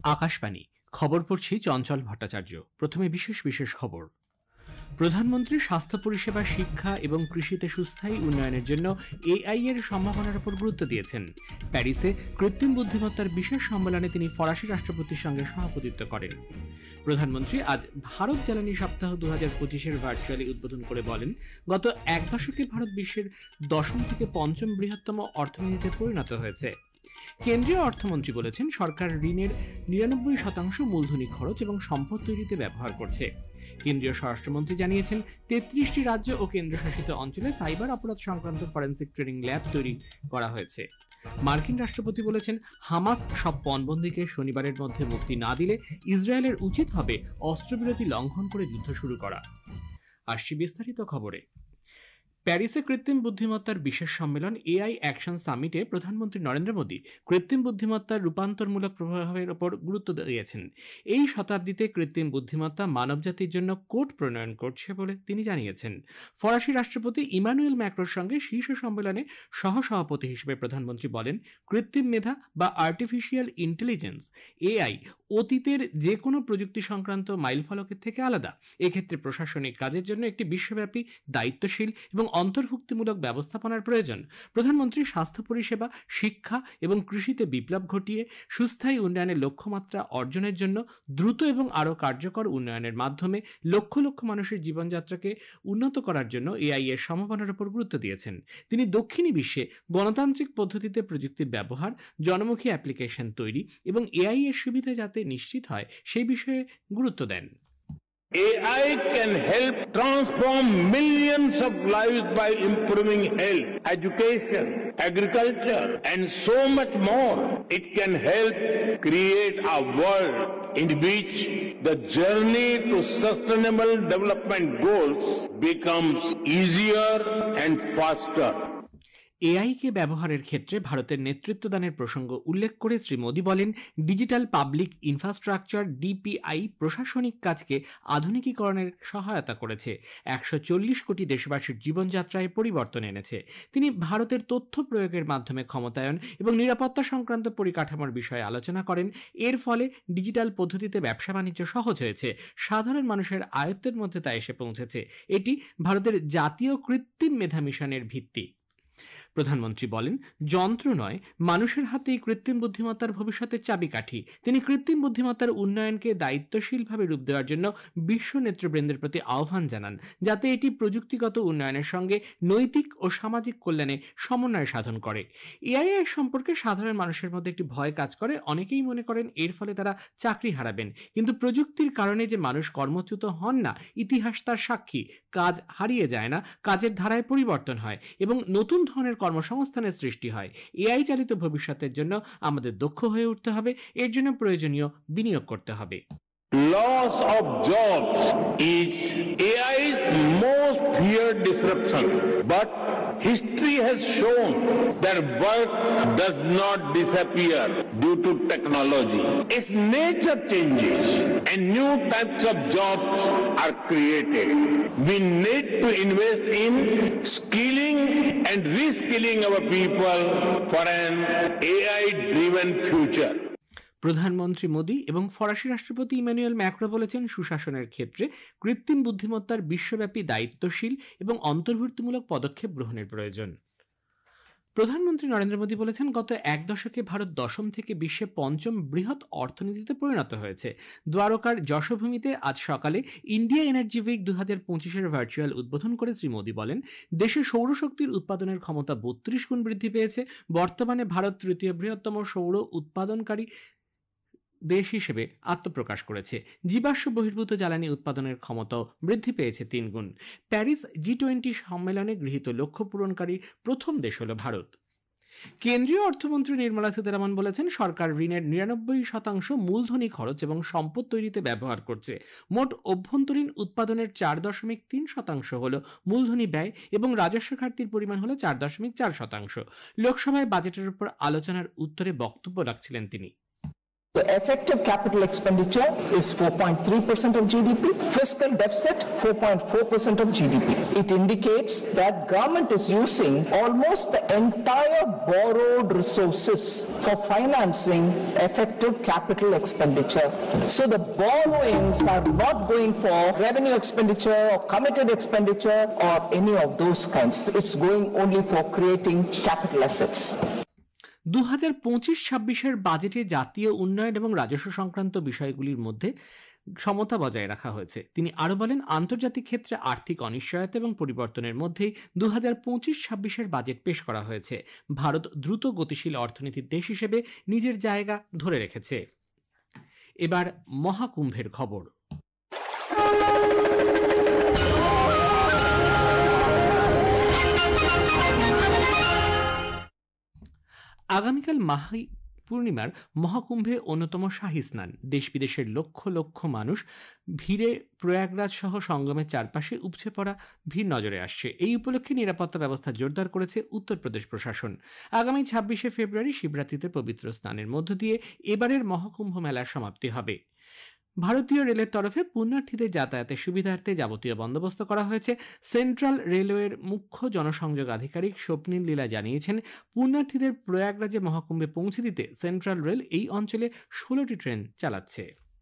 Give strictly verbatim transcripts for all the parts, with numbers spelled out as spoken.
আকাশবাণী খবর পড়ছি চঞ্চল ভট্টাচার্য। প্রথমে বিশেষ বিশেষ খবর। প্রধানমন্ত্রী স্বাস্থ্য পরিষেবা, শিক্ষা এবং কৃষিতে সুস্থায়ী উন্নয়নের জন্য এআই এর সম্ভাবনার উপর গুরুত্ব দিয়েছেন। প্যারিসে কৃত্রিম বুদ্ধিমত্তার বিশেষ সম্মেলনে তিনি ফরাসি রাষ্ট্রপতির সঙ্গে সভাপতিত্ব করেন। প্রধানমন্ত্রী আজ ভারত জ্বালানি সপ্তাহ দু হাজার পঁচিশের ভার্চুয়ালি উদ্বোধন করে বলেন, গত এক দশকে ভারত বিশ্বের দশম থেকে পঞ্চম বৃহত্তম অর্থনীতিতে পরিণত হয়েছে। কেন্দ্রীয় অর্থমন্ত্রী বলেছেন, সরকার ঋণের নিরানব্বই শতাংশ মূলধনী খরচ এবং সম্পদ তৈরিতে ব্যবহার করছে। কেন্দ্রীয় স্বরাষ্ট্রমন্ত্রী জানিয়েছেন, তেত্রিশটি রাজ্য ও কেন্দ্রশাসিত অঞ্চলে সাইবার অপরাধ সংক্রান্ত ফরেন্সিক ট্রেনিং ল্যাব তৈরি করা হয়েছে। মার্কিন রাষ্ট্রপতি বলেছেন, হামাস সব পণবন্দীকে শনিবারের মধ্যে মুক্তি না দিলে ইসরায়েলের উচিত হবে অস্ত্রবিরতি লঙ্ঘন করে যুদ্ধ শুরু করা। আসছি বিস্তারিত খবরে। প্যারিসে কৃত্রিম বুদ্ধিমত্তার বিশেষ সম্মেলন এআই অ্যাকশন সামিটে প্রধানমন্ত্রী নরেন্দ্র মোদী কৃত্রিম বুদ্ধিমত্তার রূপান্তরমূলক প্রভাবের উপর গুরুত্ব দিয়েছেন। এই শতাব্দীতে কৃত্রিম বুদ্ধিমত্তা মানবজাতির জন্য কোড প্রণয়ন করছে বলে তিনি জানিয়েছেন। ফরাসি রাষ্ট্রপতি ইমানুয়েল ম্যাক্রোর সঙ্গে শীর্ষ সম্মেলনে সহসভাপতি হিসেবে প্রধানমন্ত্রী বলেন, কৃত্রিম মেধা বা আর্টিফিশিয়াল ইন্টেলিজেন্স এআই অতীতের যে কোনো প্রযুক্তি সংক্রান্ত মাইলফলকের থেকে আলাদা। এক্ষেত্রে প্রশাসনিক কাজের জন্য একটি বিশ্বব্যাপী দায়িত্বশীল এবং অন্তর্ভুক্তিমূলক ব্যবস্থাপনার প্রয়োজন। প্রধানমন্ত্রী স্বাস্থ্য পরিষেবা, শিক্ষা এবং কৃষিতে বিপ্লব ঘটিয়ে সুস্থায়ী উন্নয়নের লক্ষ্যমাত্রা অর্জনের জন্য দ্রুত এবং আরও কার্যকর উন্নয়নের মাধ্যমে লক্ষ লক্ষ মানুষের জীবনযাত্রাকে উন্নত করার জন্য এআই এর সম্ভাবনার উপর গুরুত্ব দিয়েছেন। তিনি দক্ষিণী বিশ্বে গণতান্ত্রিক পদ্ধতিতে প্রযুক্তির ব্যবহার, জনমুখী অ্যাপ্লিকেশন তৈরি এবং এআই এর সুবিধা যাতে নিশ্চিত হয় সেই বিষয়ে গুরুত্ব দেন। A I can help transform millions of lives by improving health, education, agriculture, and so much more. It can help create a world in which the journey to sustainable development goals becomes easier and faster. AI কে ব্যবহারের ক্ষেত্রে ভারতের নেতৃত্বদানের প্রসঙ্গ উল্লেখ করে শ্রী মোদী বলেন, digital public infrastructure DPI প্রশাসনিক কাজকে আধুনিকীকরণের সহায়তা করেছে, একশো চল্লিশ কোটি দেশবাসীর জীবনযাত্রায় পরিবর্তন এনেছে। তিনি ভারতের তথ্য প্রয়োগের মাধ্যমে ক্ষমতায়ন এবং নিরাপত্তা সংক্রান্ত পরিকাঠামোর বিষয়ে আলোচনা করেন। এর ফলে ডিজিটাল পদ্ধতিতে ব্যবসা বাণিজ্য সহজ হয়েছে, সাধারণ মানুষের আয়ত্তের মধ্যে তা এসে পৌঁছেছে। এটি ভারতের জাতীয় কৃত্রিম মেধা মিশনের ভিত্তি। প্রধানমন্ত্রী বলেন, যন্ত্র নয়, মানুষের হাতেই কৃত্রিম বুদ্ধিমত্তার ভবিষ্যতের চাবিকাঠি। তিনি কৃত্রিম বুদ্ধিমত্তার উন্নয়নকে দায়িত্বশীলভাবে রূপ দেওয়ার জন্য বিশ্ব নেতৃবৃন্দের প্রতি আহ্বান জানান, যাতে এটি প্রযুক্তিগত উন্নয়নের সঙ্গে নৈতিক ও সামাজিক কল্যাণে সমন্বয় সাধন করে। এআই এর সম্পর্কে সাধারণ মানুষের মধ্যে একটি ভয় কাজ করে। অনেকেই মনে করেন এর ফলে তারা চাকরি হারাবেন, কিন্তু প্রযুক্তির কারণে যে মানুষ কর্মচ্যুত হন না, ইতিহাস তার সাক্ষী। কাজ হারিয়ে যায় না, কাজের ধারায় পরিবর্তন হয় এবং নতুন ধরনের কর্মসংস্থানের সৃষ্টি হয়। এআই চালিত ভবিষ্যতের জন্য আমাদের দক্ষ হয়ে উঠতে হবে, এর জন্য প্রয়োজনীয় বিনিয়োগ করতে হবে। Loss of jobs is A I's most feared disruption, but history has shown that work does not disappear due to technology. Its nature changes and new types of jobs are created. We need to invest in skilling and reskilling our people for an A I-driven future. প্রধানমন্ত্রী মোদী এবং ফরাসি রাষ্ট্রপতি Emmanuel Macron বলেছেন, সুশাসনের ক্ষেত্রে কৃত্রিম বুদ্ধিমত্তার বিশ্বব্যাপী দায়িত্বশীল এবং অন্তর্ভুক্তিমূলক পদক্ষেপ গ্রহণের প্রয়োজন। প্রধানমন্ত্রী নরেন্দ্র মোদী বলেছেন, গত এক দশকে ভারত দশম থেকে বিশ্বে পঞ্চম বৃহৎ অর্থনীতিতে পরিণত হয়েছে। দ্বারকার যশোভূমিতে আজ সকালে ইন্ডিয়া এনার্জি উইক দু হাজার পঁচিশের ভার্চুয়াল উদ্বোধন করে শ্রী মোদী বলেন, দেশে সৌরশক্তির উৎপাদনের ক্ষমতা বত্রিশ গুণ বৃদ্ধি পেয়েছে। বর্তমানে ভারত তৃতীয় বৃহত্তম সৌর উৎপাদনকারী দেশ হিসেবে আত্মপ্রকাশ করেছে। জীবাশ্ম বহির্ভূত জ্বালানি উৎপাদনের ক্ষমতাও বৃদ্ধি পেয়েছে তিন গুণ। প্যারিস জি টোয়েন্টি সম্মেলনে গৃহীত লক্ষ্য পূরণকারী প্রথম দেশ হল ভারত। কেন্দ্রীয় অর্থমন্ত্রী নির্মলা সীতারামন বলেছেন, সরকার ঋণের নিরানব্বই শতাংশ মূলধনী খরচ এবং সম্পদ তৈরিতে ব্যবহার করছে। মোট অভ্যন্তরীণ উৎপাদনের চার দশমিক তিন শতাংশ হল মূলধনী ব্যয় এবং রাজস্ব ঘাটতির পরিমাণ হল চার দশমিক চার শতাংশ। লোকসভায় বাজেটের উপর আলোচনার উত্তরে বক্তব্য রাখছিলেন তিনি। The effective capital expenditure is four point three percent of G D P, fiscal deficit four point four percent of G D P. It indicates that government is using almost the entire borrowed resources for financing effective capital expenditure. So the borrowings are not going for revenue expenditure or committed expenditure or any of those kinds. It's going only for creating capital assets. দু হাজার পঁচিশ ছাব্বিশের বাজেটে জাতীয় উন্নয়ন এবং রাজস্ব সংক্রান্ত বিষয়গুলির মধ্যে সমতা বজায় রাখা হয়েছে। তিনি আরো বলেন, আন্তর্জাতিক ক্ষেত্রে আর্থিক অনিশ্চয়তা এবং পরিবর্তনের মধ্যেই দু হাজার পঁচিশ ছাব্বিশের বাজেট পেশ করা হয়েছে। ভারত দ্রুত গতিশীল অর্থনীতির দেশ হিসেবে নিজের জায়গা ধরে রেখেছে। এবার মহাকুম্ভের খবর। আগামীকাল মাহি পূর্ণিমার মহাকুম্ভে অন্যতম শাহী স্নান। দেশ বিদেশের লক্ষ লক্ষ মানুষ ভিড়ে প্রয়াগরাজ সহ সঙ্গমের চারপাশে উপচে পড়া ভিড় নজরে আসছে। এই উপলক্ষে নিরাপত্তা ব্যবস্থা জোরদার করেছে উত্তরপ্রদেশ প্রশাসন। আগামী ছাব্বিশে ফেব্রুয়ারি শিবরাত্রিতে পবিত্র স্নানের মধ্য দিয়ে এবারের মহাকুম্ভ মেলার সমাপ্তি হবে। ভারতীয় রেলের তরফে পুণ্যার্থীদের যাতায়াতের সুবিধার্থে যাবতীয় বন্দোবস্ত করা হয়েছে। সেন্ট্রাল রেলওয়ের মুখ্য জনসংযোগ আধিকারিক স্বপ্নীল লীলা জানিয়েছেন, পুণ্যার্থীদের প্রয়াগরাজে মহাকুম্ভে পৌঁছে দিতে সেন্ট্রাল রেল এই অঞ্চলে ষোলোটি ট্রেন চালাচ্ছে।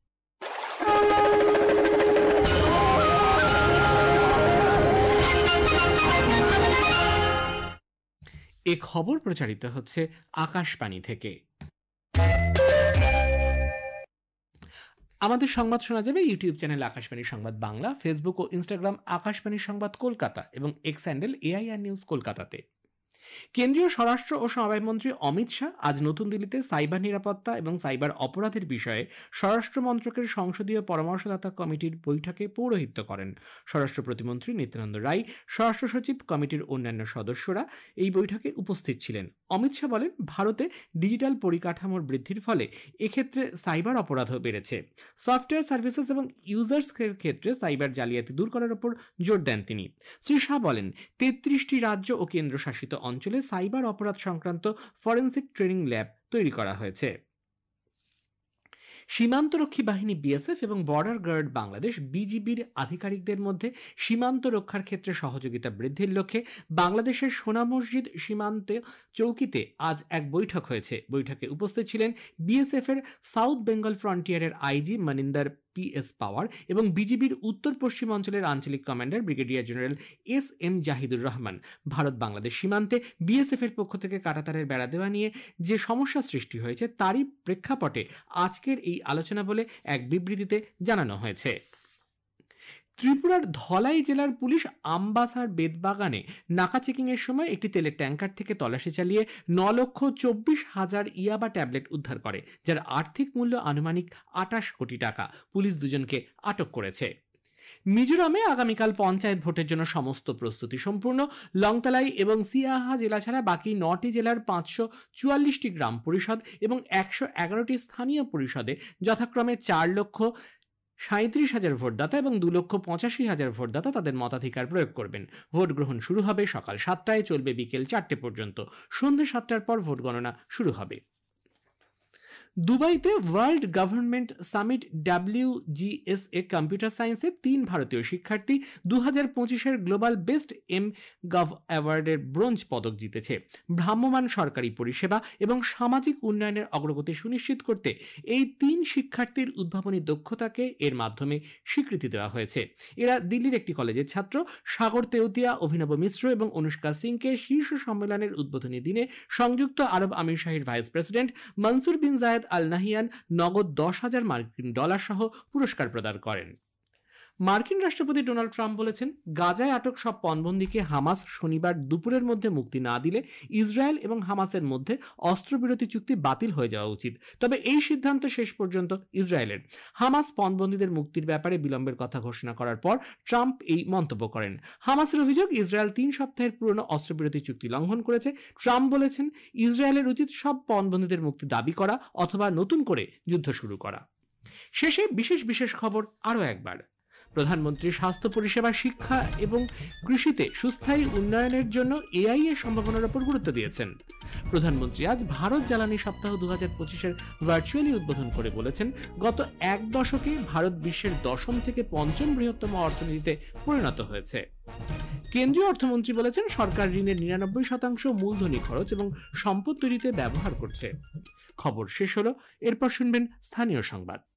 এ খবর প্রচারিত হচ্ছে আকাশবাণী থেকে। আমাদের সংবাদ শোনা যাবে ইউটিউব চ্যানেল আকাশবাণী সংবাদ বাংলা, ফেসবুক ও ইনস্টাগ্রাম আকাশবাণী সংবাদ কলকাতা এবং এক্স হ্যান্ডেল এআইআর নিউজ কলকাতাতে। কেন্দ্রীয় স্বরাষ্ট্র ও সমবায়মন্ত্রী অমিত শাহ আজ নতুন দিল্লিতে সাইবার নিরাপত্তা এবং সাইবার অপরাধের বিষয়ে স্বরাষ্ট্র মন্ত্রকের সংসদীয় পরামর্শদাতা কমিটির বৈঠকে পৌরোহিত্য করেন। স্বরাষ্ট্র প্রতিমন্ত্রী নিত্যানন্দ রায়, স্বরাষ্ট্র সচিব, কমিটির অন্যান্য সদস্যরা এই বৈঠকে উপস্থিত ছিলেন। অমিত শাহ বলেন, ভারতে ডিজিটাল পরিকাঠামোর বৃদ্ধির ফলে এক্ষেত্রে সাইবার অপরাধও বেড়েছে। সফটওয়্যার সার্ভিসেস এবং ইউজার্সের ক্ষেত্রে সাইবার জালিয়াতি দূর করার উপর জোর দেন তিনি। শ্রী শাহ বলেন, তেত্রিশটি রাজ্য ও কেন্দ্রশাসিত অঞ্চলে সাইবার অপরাধ সংক্রান্ত ফরেনসিক ট্রেনিং ল্যাব তৈরি করা হয়েছে। সীমান্তরক্ষী বাহিনী বিএসএফ এবং বর্ডার গার্ড বাংলাদেশ বিজিবির আধিকারিকদের মধ্যে সীমান্ত রক্ষার ক্ষেত্রে সহযোগিতা বৃদ্ধির লক্ষ্যে বাংলাদেশের সোনা মসজিদ সীমান্ত চৌকিতে আজ এক বৈঠক হয়েছে। বৈঠকে উপস্থিত ছিলেন বিএসএফ এর সাউথ বেঙ্গল ফ্রন্টিয়ারের IG Maninder P S Pawar এবং বিজিবির উত্তর পশ্চিম অঞ্চলের আঞ্চলিক commander brigadier general S M Jahidur Rahman. Bharat Bangladesh সীমান্তে বিএসএফ এর পক্ষ থেকে কাঁটাতারের বেড়া দেওয়া নিয়ে যে সমস্যা সৃষ্টি হয়েছে তারই প্রেক্ষাপটে আজকের এই আলোচনা বলে এক বিবৃতিতে জানানো হয়েছে। ত্রিপুরার ধলাই জেলার পুলিশ আমবাসার বেদবাগানে নাকা চেকিং এর সময় একটি তেলের ট্যাঙ্কার থেকে তল্লাশি চালিয়ে ন লক্ষ চব্বিশ হাজার ইয়াবা ট্যাবলেট উদ্ধার করে, যার আর্থিক মূল্য আনুমানিক আটাশ কোটি টাকা। পুলিশ দুজনকে আটক করেছে। মিজোরামে আগামীকাল পঞ্চায়েত ভোটের জন্য সমস্ত প্রস্তুতি সম্পূর্ণ। লংতালাই এবং সিয়াহা জেলা ছাড়া বাকি নটি জেলার পাঁচশো চুয়াল্লিশটি গ্রাম পরিষদ এবং একশো এগারোটি স্থানীয় পরিষদে যথাক্রমে চার লক্ষ সাঁত্রিশ হাজার ভোটদাতা এবং দু লক্ষ পঁচাশি হাজার ভোটদাতা তাদের মতাধিকার প্রয়োগ করবেন। ভোট গ্রহণ শুরু হবে সকাল সাতটায়, চলবে বিকেল চারটে পর্যন্ত। সন্ধ্যে সাতটার পর ভোট গণনা শুরু হবে। দুবাইতে ওয়ার্ল্ড গভর্নমেন্ট সামিট ডাব্লিউজিএসএ কম্পিউটার সায়েন্সে তিন ভারতীয় শিক্ষার্থী দু হাজার পঁচিশের গ্লোবাল বেস্ট এম গভ অ্যাওয়ার্ডের ব্রোঞ্জ পদক জিতেছে। ভ্রাম্যমাণ সরকারি পরিষেবা এবং সামাজিক উন্নয়নের অগ্রগতি সুনিশ্চিত করতে এই তিন শিক্ষার্থীর উদ্ভাবনী দক্ষতাকে এর মাধ্যমে স্বীকৃতি দেওয়া হয়েছে। এরা দিল্লির একটি কলেজের ছাত্র। সাগর তেওতিয়া, অভিনব মিশ্র এবং অনুষ্কা সিংকে শীর্ষ সম্মেলনের উদ্বোধনী দিনে সংযুক্ত আরব আমির শাহীর vice president Mansour bin Zayed Al Nahyan নগদ দশ হাজার মার্কিন ডলার সহ পুরস্কার প্রদান করেন। মার্কিন রাষ্ট্রপতি ডোনাল্ড ট্রাম্প বলেছেন, গাজায় আটক সব পণবন্দীকে হামাস শনিবার দুপুরের মধ্যে মুক্তি না দিলে ইসরায়েল এবং হামাসের মধ্যে অস্ত্রবিরতি চুক্তি বাতিল হয়ে যাওয়া উচিত। তবে এই সিদ্ধান্ত শেষ পর্যন্ত ইসরায়েলের। হামাস পণবন্দীদের মুক্তির ব্যাপারে বিলম্বের কথা ঘোষণা করার পর ট্রাম্প এই মন্তব্য করেন। হামাসের অভিযোগ, ইসরায়েল তিন সপ্তাহের পুরনো অস্ত্রবিরতি চুক্তি লঙ্ঘন করেছে। ট্রাম্প বলেছেন, ইসরায়েলের উচিত সব পণবন্দীদের মুক্তি দাবি করা অথবা নতুন করে যুদ্ধ শুরু করা। শেষে বিশেষ বিশেষ খবর আরও একবার। প্রধানমন্ত্রী স্বাস্থ্য পরিষেবা, শিক্ষা এবং কৃষিতে সুস্থায়ী উন্নয়নের জন্য এআই এর সম্ভাবনার উপর গুরুত্ব দিয়েছেন। প্রধানমন্ত্রী আজ ভারত জ্বালানি সপ্তাহ দু হাজার পঁচিশের ভার্চুয়ালি উদ্বোধন করে বলেছেন, গত এক দশকে ভারত বিশ্বের দশম থেকে পঞ্চম বৃহত্তম অর্থনীতিতে পরিণত হয়েছে। কেন্দ্রীয় অর্থমন্ত্রী বলেছেন, সরকার ঋণের নিরানব্বই শতাংশ মূলধনী খরচ এবং সম্পদ তৈরিতে ব্যবহার করছে। খবর শেষ হলো, এরপর শুনবেন স্থানীয় সংবাদ।